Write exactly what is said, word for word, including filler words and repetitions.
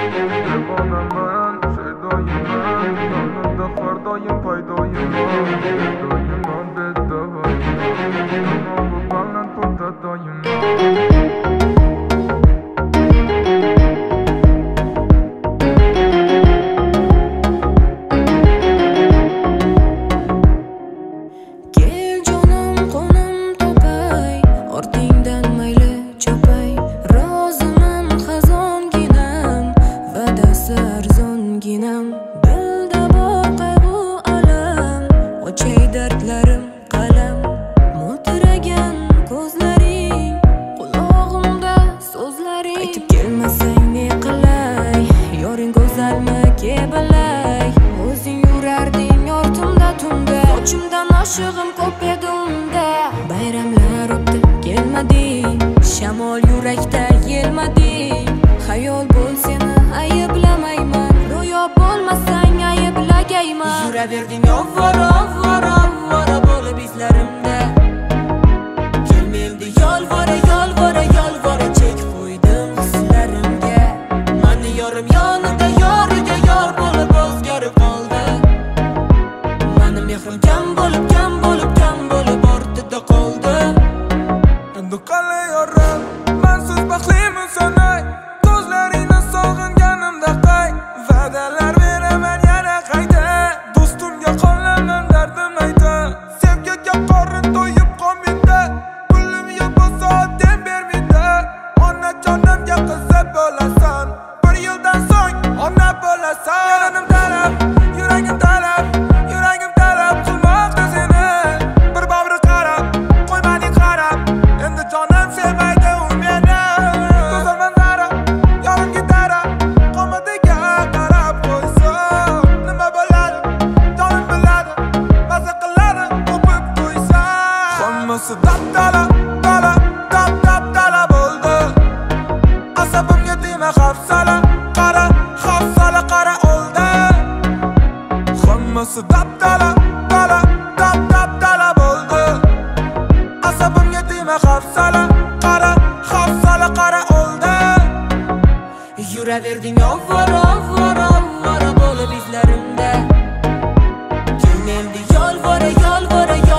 Devonaman, sevdoyimman, yonimda har doim paydoyimman. Sevdoyimman, beddavoyimman, tamom bu baland pulda doyimman. Dilda bor qayg'u alam, o'chay dardlarim qalam. Mudragan ko'zlaring, qulog'imda so'zlaring. Aytib kelmasang ne qilay, yoring go'zalmi ke bilay. O'zing yurarding ortimda tunda, sochimdan oshig'im ko'p edi unda. Bayramlar o'tdi kelmading, shamol yurakda yelmading. Xayol bo'l seni ayblamayman, bo'lmasang ayblagayman. Yuraverding ovvora ovvora ovvora bo'lib izlarimda. Kelmedi yolvora yolvora yolvora chek qo'ydim hislarimga. Mani yorim yonida yoriga yor bo'lib o'zgarib qoldi. Mani mehrim kam bo'lib kam bo'lib kam bo'lib ortida qoldi. Endi qalay yorim, mensiz baxtliman sanay. Ko'zlaringni sog'inganimda qay va'dalar beraman yana qayta. Do'stimga qolaman dardim ayta. Sevgiga qorin to'yib qolmaydi, pulim yo'q bo'lsa odam bermaydi. Onajonimga qizib bo'lasan, bir yildan so'ng ona bo'lasan. Yuranim talab, yuragim talab, yuragim talab qilmoqda seni. Bir bag'ri qarab, qo'ymading qarab, endi jonim sevmaydi u meni. Go'zal manzara, yorim gitara, qomatiga qarab qo'ysa nima bo'ladi, jonim biladi, maza qiladi o'pib qo'ysa. Hammasi dab-dala, dala, dab-dab-dala bo'ldi. Asabimga tegma hafsala, qara, hafsala qara oldi. Hammasi dab-dala, dala, dab-dab-dala bo'ldi. Asabimga tegma hafsala, qara, hafsala qara oldi. Yuraverding ovvora ovvora ovvora bo'lib izlarimda. Kelmedi yolvora yolvora